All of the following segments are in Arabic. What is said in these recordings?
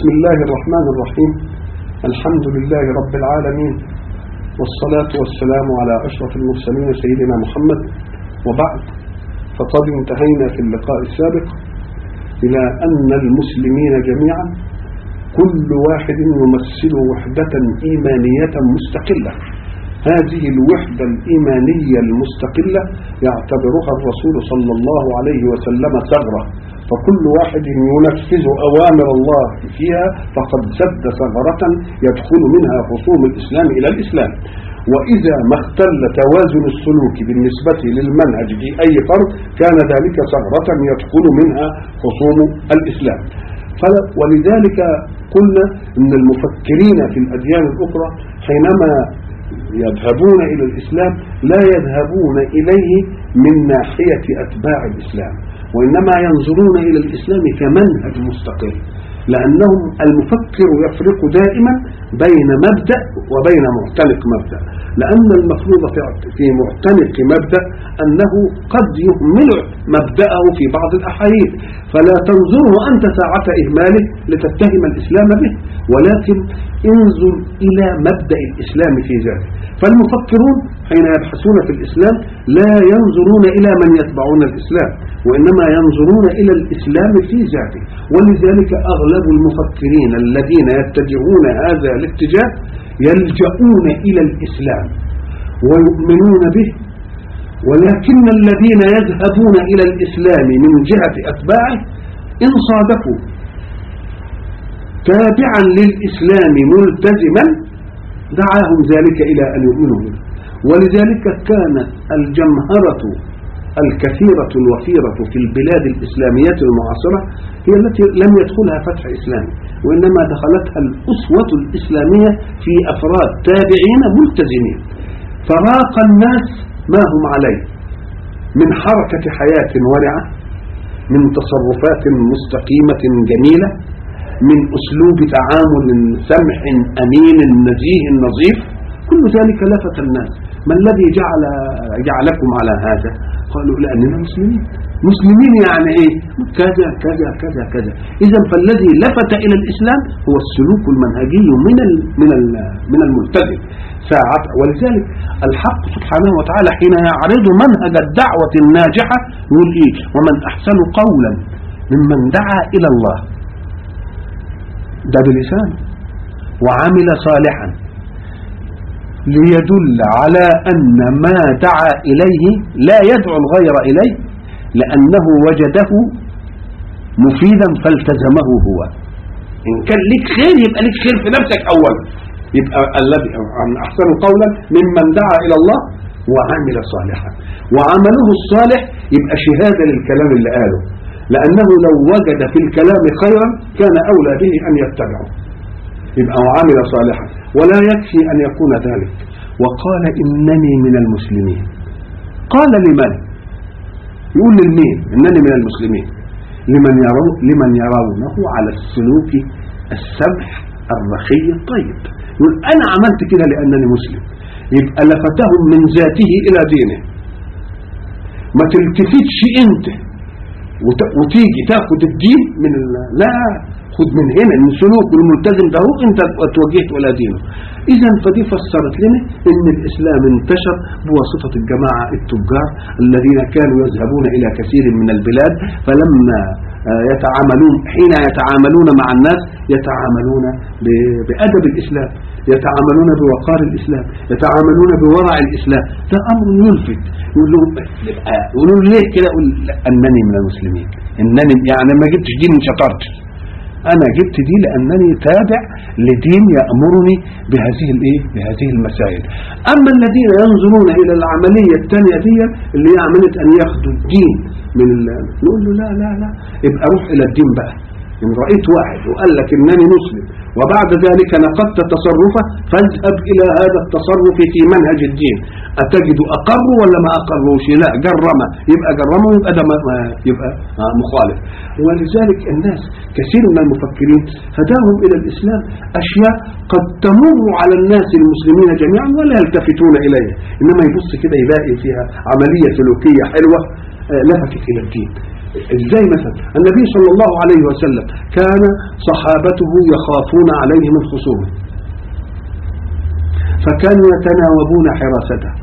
بسم الله الرحمن الرحيم. الحمد لله رب العالمين، والصلاة والسلام على أشرف المرسلين سيدنا محمد. وبعد، فقد انتهينا في اللقاء السابق إلى أن المسلمين جميعا كل واحد يمثل وحدة إيمانية مستقلة. هذه الوحدة الإيمانية المستقلة يعتبرها الرسول صلى الله عليه وسلم ثغرة، فكل واحد ينفذ أوامر الله فيها فقد سد ثغرة يدخل منها خصوم الإسلام إلى الإسلام. وإذا ما اختل توازن السلوك بالنسبة للمنهج في أي فرد كان ذلك ثغرة يدخل منها خصوم الإسلام. ولذلك قلنا أن المفكرين في الأديان الأخرى حينما يذهبون إلى الإسلام لا يذهبون إليه من ناحية أتباع الإسلام، وإنما ينظرون إلى الإسلام كمنهج مستقل، لأنهم المفكر يفرق دائما بين مبدأ وبين معتنق مبدأ، لأن المفروض في معتنق مبدأ أنه قد يهمل مبدأه في بعض الأحايين، فلا تنظره أنت ساعة إهماله لتتهم الإسلام به، ولكن انظر إلى مبدأ الإسلام في ذاته. فالمفكرون حين يبحثون في الإسلام لا ينظرون إلى من يتبعون الإسلام، وإنما ينظرون إلى الإسلام في ذاته. ولذلك أغلب المفكرين الذين يتجهون هذا الاتجاه يلجؤون إلى الإسلام ويؤمنون به، ولكن الذين يذهبون إلى الإسلام من جهة أتباعه إن صادفوا تابعا للإسلام ملتزما دعاهم ذلك إلى أن يؤمنوا به. ولذلك كانت الجمهرة الكثيرة الوفيرة في البلاد الإسلامية المعاصرة هي التي لم يدخلها فتح إسلامي، وإنما دخلتها الأسوة الإسلامية في أفراد تابعين ملتزمين، فراق الناس ما هم عليه من حركة حياة ورعة، من تصرفات مستقيمة جميلة، من أسلوب تعامل سمح أمين نزيه نظيف. كل ذلك لفت الناس. ما الذي جعلكم على هذا؟ قالوا لأننا مسلمين يعني إيه؟ كذا كذا كذا كذا. إذا فالذي لفت إلى الإسلام هو السلوك المنهجي من الملتزم ساعة. ولذلك الحق سبحانه وتعالى حين يعرض منهج الدعوة الناجحة يقول إيه؟ ومن أحسن قولا ممن دعا إلى الله، ده بلسان، وعمل صالحا، ليدل على أن ما دعا إليه لا يدعو الغير إليه لأنه وجده مفيدا فالتزمه هو. إن كان لك خير يبقى لك خير في نفسك أولا، يبقى الذي أحسن قولا ممن دعا إلى الله وعمل صالحا، وعمله الصالح يبقى شهادة للكلام اللي قاله، لأنه لو وجد في الكلام خيرا كان أولى به أن يتبعه، يبقى وعمل صالحا. ولا يكفي أن يكون ذلك، وقال إنني من المسلمين. قال لمن؟ يقول للمين؟ إنني من المسلمين، لمن يرونه على السلوك السمح الرخي الطيب. يقول أنا عملت كده لأنني مسلم، يبقى لفتهم من ذاته إلى دينه. ما تلتفتش أنت وتيجي تاخد الدين من لا، خد من هنا من سلوك الملتزم ده هو انت اتوجهت الى دينه. اذا فدي فسرت لنا ان الاسلام انتشر بواسطه الجماعه التجار الذين كانوا يذهبون الى كثير من البلاد، فلما حين يتعاملون مع الناس يتعاملون بادب الاسلام، يتعاملون بوقار الاسلام، يتعاملون بورع الاسلام. ده امر يلفت. يقولوا ليه كده؟ يقول انني من المسلمين، انني يعني ما جبتش دين من شطارتي، أنا جبت دي لأنني تابع لدين يأمرني بهذه المسائل. أما الذين ينظرون إلى العملية الثانية دي اللي هي عملية أن ياخدوا الدين نقول له لا لا لا، يبقى روح إلى الدين بقى. إن رأيت واحد وقال لك إنني مسلم وبعد ذلك نقضت تصرفه فاذهب إلى هذا التصرف في منهج الدين، أتجد أقر ولا ما أقروش؟ لا، جرمه، يبقى جرمه يبقى ده يبقى مخالف. ولذلك الناس كثير من المفكرين هداهم إلى الإسلام أشياء قد تمر على الناس المسلمين جميعا ولا يلتفتون إليها، إنما يبص كده يلاقي فيها عملية سلوكية حلوة لفتت إلى الدين، ازاي مثلا النبي صلى الله عليه وسلم كان صحابته يخافون عليه من خصومه فكانوا يتناوبون حراسته،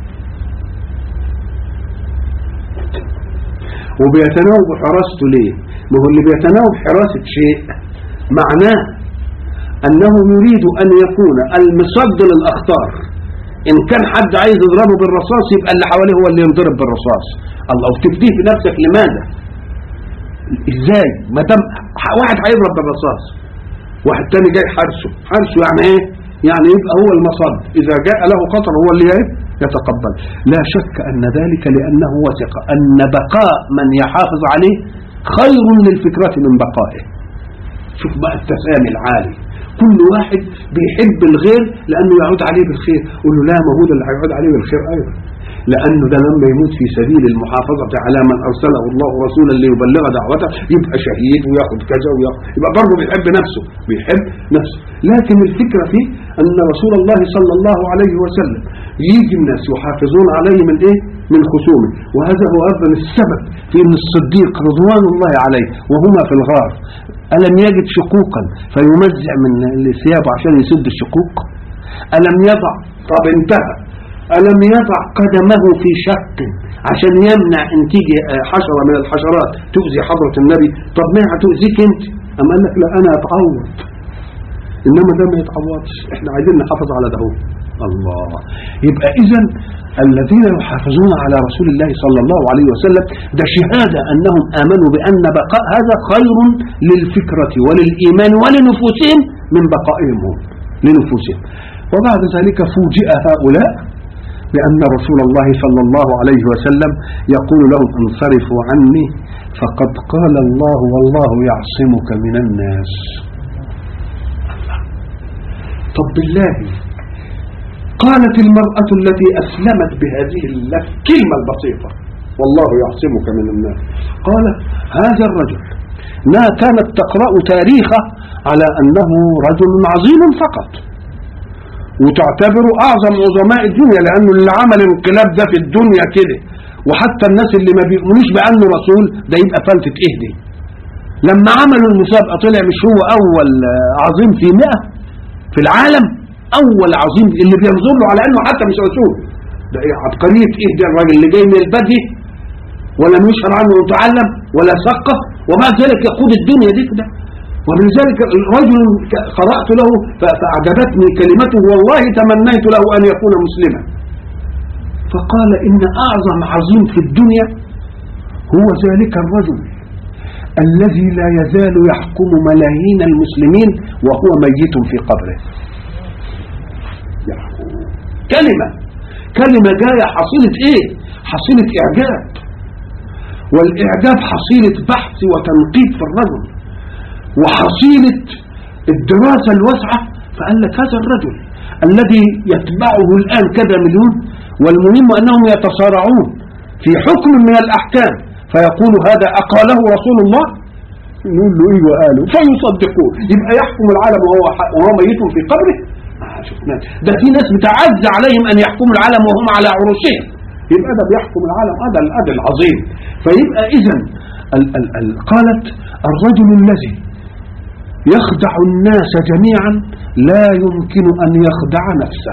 وبيتناوب حراسته ليه؟ ما هو اللي بيتناوب حراسة شيء معناه أنه يريد أن يكون المصد للأخطار. إن كان حد عايز يضربه بالرصاص يبقى اللي حواليه هو اللي ينضرب بالرصاص. الله، وتفديه بنفسك لماذا؟ إزاي؟ ما دام واحد هيضرب بالرصاص واحد تاني جاي حارسه يعني إيه؟ يعني يبقى هو المصد، إذا جاء له خطر هو اللي يتقبل. لا شك أن ذلك لأنه وثق أن بقاء من يحافظ عليه خير للفكرة من بقائه. شوف بقى التسامي العالي، كل واحد بيحب الغير لأنه يعود عليه بالخير. قل له لا، ما هو ده اللي هيعود عليه بالخير أيضا، لأنه ده لما يموت في سبيل المحافظة على من أرسله الله رسولا ليبلغ دعوته يبقى شهيد وياخد كذا يبقى برضه بيحب نفسه. لكن الفكرة فيه أن رسول الله صلى الله عليه وسلم يجي الناس يحافظون عليه من إيه؟ من خصومه. وهذا هو أيضا السبب في أن الصديق رضوان الله عليه وهما في الغار ألم يجد شقوقا فيمزع من ثيابه عشان يسد الشقوق؟ ألم يضع، طب انتهى، ألم يضع قدمه في شق عشان يمنع ان تيجي حشرة من الحشرات تؤذي حضرة النبي؟ طب ما هتؤذيك انت؟ أما قال لك لا، أنا أتعوض، إنما ده ما يتعوضش، إحنا عايزين نحافظ على ده. الله، يبقى إذن الذين يحافظون على رسول الله صلى الله عليه وسلم ده شهادة أنهم آمنوا بأن بقاء هذا خير للفكرة وللإيمان ولنفوسهم من بقائهم هم لنفوسهم. وبعد ذلك فوجئ هؤلاء لأن رسول الله صلى الله عليه وسلم يقول لهم انصرفوا عني فقد قال الله والله يعصمك من الناس. طب بالله، قالت المرأة التي أسلمت بهذه الكلمة البسيطة والله يعصمك من الناس، قالت هذا الرجل ما كانت تقرأ تاريخه على أنه رجل عظيم فقط وتعتبره أعظم عظماء الدنيا، لأنه اللي عمل الانقلاب ده في الدنيا كده، وحتى الناس اللي ما بيؤمنوش بأنه رسول ده يبقى فلتة إيه دي؟ لما عملوا المسابقة طلع مش هو أول عظيم في 100 في العالم؟ أول عظيم اللي بينظر له على أنه حتى مش رسول، ده إيه عبقرية إيه ده؟ الراجل اللي جاي من البدي ولم يشهر عنه متعلم ولا ثقف ومع ذلك يقود الدنيا دي كده. ومن ذلك الرجل قرأت له فأعجبتني كلمته والله تمنيت له أن يكون مسلما، فقال إن أعظم عظيم في الدنيا هو ذلك الرجل الذي لا يزال يحكم ملايين المسلمين وهو ميت في قبره. كلمة جاية حصيلة إيه؟ حصيلة إعجاب، والإعجاب حصيلة بحث وتنقيب في الرجل وحصيلة الدراسة الواسعة. فقال لك هذا الرجل الذي يتبعه الآن كذا مليون، والمهم أنهم يتصارعون في حكم من الأحكام، فيقول هذا أقاله رسول الله، يقول له إيه وقاله، فيصدقوه، يبقى يحكم العالم وهو ميت في قبره. ده في ناس بتعز عليهم أن يحكموا العالم وهم على عروشهم، يبقى ده بيحكم العالم، هذا الأب العظيم. فيبقى إذن قالت الرجل الذي يخدع الناس جميعا لا يمكن أن يخدع نفسه.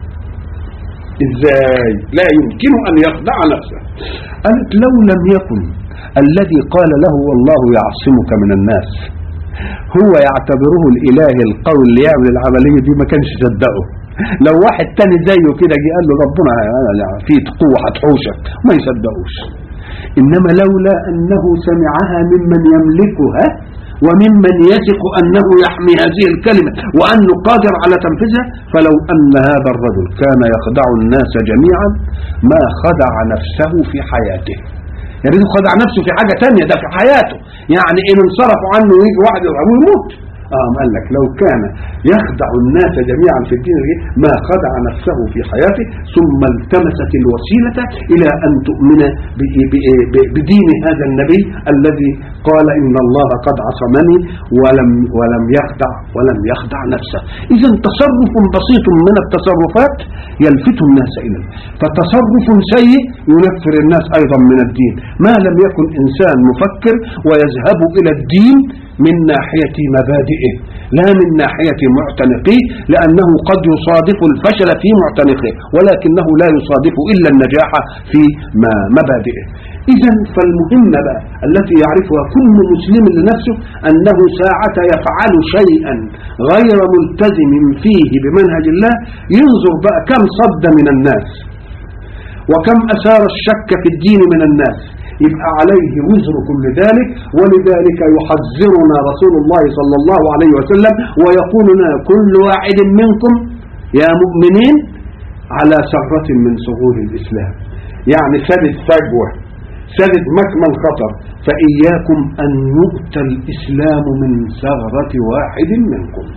إزاي لا يمكن أن يخدع نفسه؟ قالت لو لم يكن الذي قال له والله يعصمك من الناس هو يعتبره الإله القوي اللي يعمل العملية دي ما كانش صدقه. لو واحد تاني زيه كده جه قال له ربنا فيه قوة هتحوشك ما يصدقوش. إنما لولا أنه سمعها ممن يملكها وممن يثق أنه يحمي هذه الكلمة وأنه قادر على تنفيذها، فلو أن هذا الرجل كان يخدع الناس جميعا ما خدع نفسه في حياته. يريد خدع نفسه في حاجة تانية، ده في حياته، يعني إن انصرفوا عنه ويجي واحد يضربه يموت، قال لك لو كان يخدع الناس جميعا في الدين ما خدع نفسه في حياته، ثم التمست الوسيلة إلى أن تؤمن بدين هذا النبي الذي قال إن الله قد عصمني ولم يخدع نفسه. إذا تصرف بسيط من التصرفات يلفت الناس إليه، فتصرف سيء ينفر الناس أيضا من الدين ما لم يكن إنسان مفكر ويذهب إلى الدين من ناحية مبادئه لا من ناحية معتنقيه، لأنه قد يصادف الفشل في معتنقه ولكنه لا يصادف إلا النجاح في مبادئه. إذا فالمهم بقى التي يعرفها كل مسلم لنفسه أنه ساعة يفعل شيئا غير ملتزم فيه بمنهج الله ينظر بقى كم صد من الناس وكم أثار الشك في الدين من الناس، يبقى عليه وزر كل ذلك. ولذلك يحذرنا رسول الله صلى الله عليه وسلم ويقول لنا كل واحد منكم يا مؤمنين على ثغرة من ثغور الإسلام، يعني سدد فجوة، سدد مكمن خطر، فإياكم أن يؤتى الإسلام من ثغرة واحد منكم.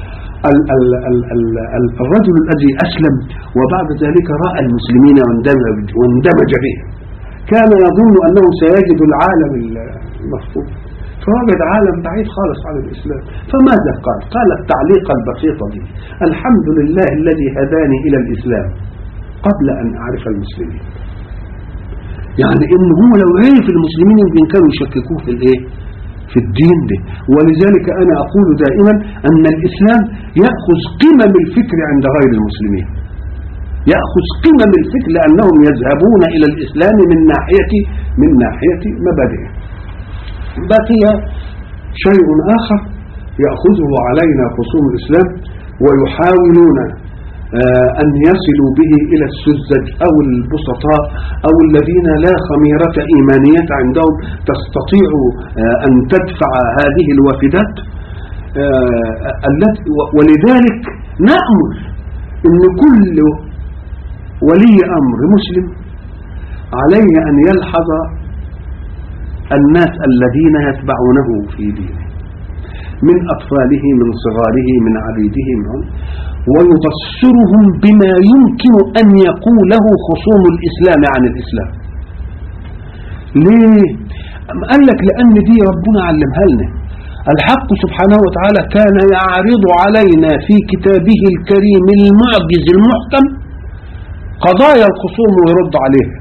الرجل الذي أسلم وبعد ذلك رأى المسلمين واندمج بهم كان يظن أنه سيجد العالم المفقود، فوجد عالم بعيد خالص عن الإسلام. فماذا قال؟ قال التعليق البسيطة دي: الحمد لله الذي هداني إلى الإسلام قبل أن أعرف المسلمين. يعني إنه هو لو عرف المسلمين يمكن كانوا يشككوه في الإيه؟ في الدين ده. ولذلك أنا أقول دائما أن الإسلام يأخذ قمم الفكر عند غير المسلمين، يأخذ قمم الفكر لأنهم يذهبون إلى الإسلام من ناحية مبادئه. بقي شيء آخر يأخذه علينا خصوم الإسلام ويحاولون أن يصلوا به إلى السذج أو البسطاء أو الذين لا خميرة إيمانية عندهم تستطيع أن تدفع هذه الوافدات. ولذلك نأمل أن كل ولي أمر مسلم عليه أن يلحظ الناس الذين يتبعونه في دينه من أطفاله من صغاره من عبيده ويبصرهم بما يمكن أن يقوله خصوم الإسلام عن الإسلام. ليه؟ قال لك لأن دي ربنا علمها لنا. الحق سبحانه وتعالى كان يعرض علينا في كتابه الكريم المعجز المحكم قضايا الخصوم ويرد عليها،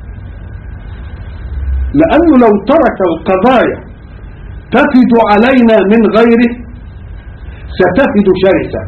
لأنه لو ترك القضايا تفد علينا من غيره ستفد شرسة،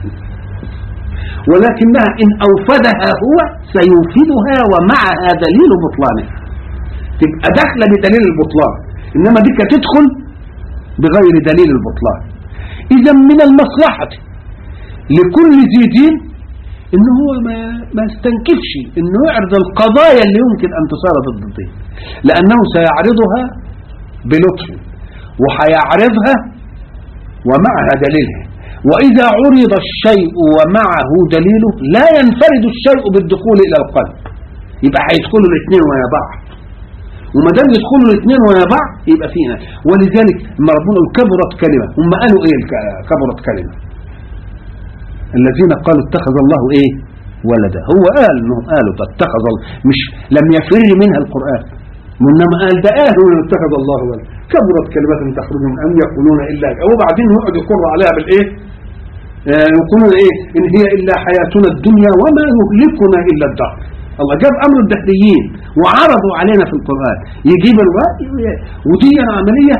ولكنها إن أوفدها هو سيوفدها ومعها دليل بطلانها، تبقى داخلة بدليل البطلان، إنما ديك تدخل بغير دليل البطلان. إذا من المصلحة لكل ذي دين إن هو ما استنكفش إنه يعرض القضايا اللي يمكن أن تصار ضد الدين، لأنه سيعرضها بلطف وحيعرضها ومعها دليلها. وإذا عرض الشيء ومعه دليله لا ينفرد الشيء بالدخول إلى القلب، يبقى هيدخلوا الاثنين ويا بعض، وما دام يدخلوا الاثنين ويا بعض يبقى فينا. ولذلك لما ربنا قال كبرت كلمة، هم قالوا إيه كبرت كلمة؟ الذين قالوا اتخذ الله إيه؟ ولدا. هو قال إنهم قالوا اتخذ الله، مش لم يفر منها القرآن، وإنما قال ده قالوا إن اتخذ الله ولدا. كبرت كلمة تخرج من أن يقولون إلا، وبعدين يقعد يقر عليها بالإيه؟ يقولون إيه؟ إن هي إلا حياتنا الدنيا وما يهلكنا إلا الدهر. الله جاب أمر الدهريين وعرضوا علينا في القرآن، يجيب الوقت ودي عملية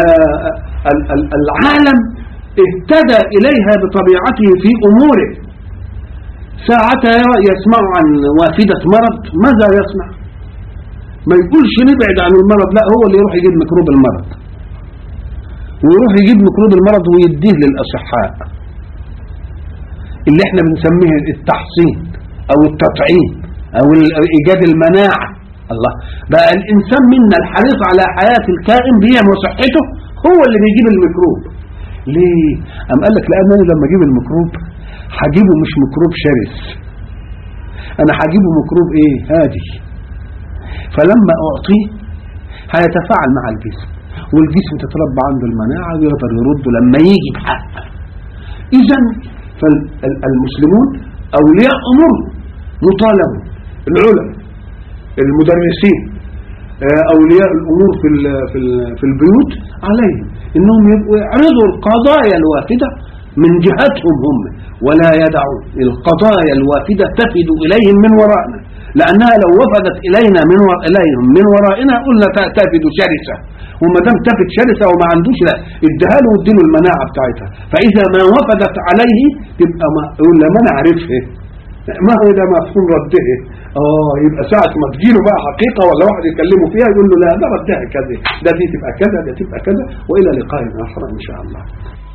العالم اهتدى إليها بطبيعته في أموره. ساعتها يسمع عن وافدة مرض، ماذا يصنع؟ ما يقولش نبعد عن المرض، لا هو اللي يروح يجيب ميكروب المرض، ويروح يجيب ميكروب المرض ويديه للأصحاء اللي احنا بنسميه التحصين أو التطعيم أو إيجاد المناعة. الله بقى الإنسان منا الحريص على حياة الكائن بيه وصحته هو اللي بيجيب الميكروب. ليه؟ قال لك لأن أنا لما أجيب الميكروب هجيبه مش ميكروب شرس، أنا هجيبه ميكروب إيه؟ هادي، فلما أعطيه هيتفاعل مع الجسم والجسم تتربى عنده المناعة ويقدر يرده لما يجي بحق. إذا فالمسلمون أولياء أمور مطالبون، العلماء المدرسين أولياء الأمور في البيوت عليهم إنهم يبقوا يعرضوا القضايا الوافدة من جهتهم هم، ولا يدعوا القضايا الوافدة تفد إليهم من ورائنا، لأنها لو وفدت إليهم من ورائنا قلنا تفد شرسة، وما دام تفد شرسة وما عندوش لا اديها له واديله المناعة بتاعتها، فإذا ما وفدت عليه تبقى يقول لا ما نعرفه ما هو ده مفهوم رده. يبقى ساعة ما تجيله بقى حقيقة ولا واحد يكلمه فيها يقول له لا ده ردها كذا، ده دي تبقى كذا، ده تبقى كذا. وإلى لقاء آخر إن شاء الله.